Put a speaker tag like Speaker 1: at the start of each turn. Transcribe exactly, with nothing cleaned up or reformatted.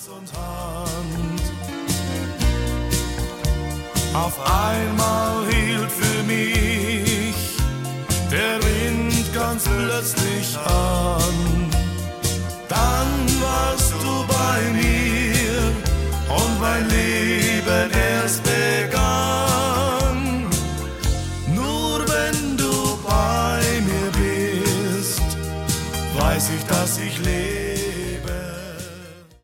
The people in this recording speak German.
Speaker 1: und Hand. Auf einmal hielt für mich der Wind ganz plötzlich an.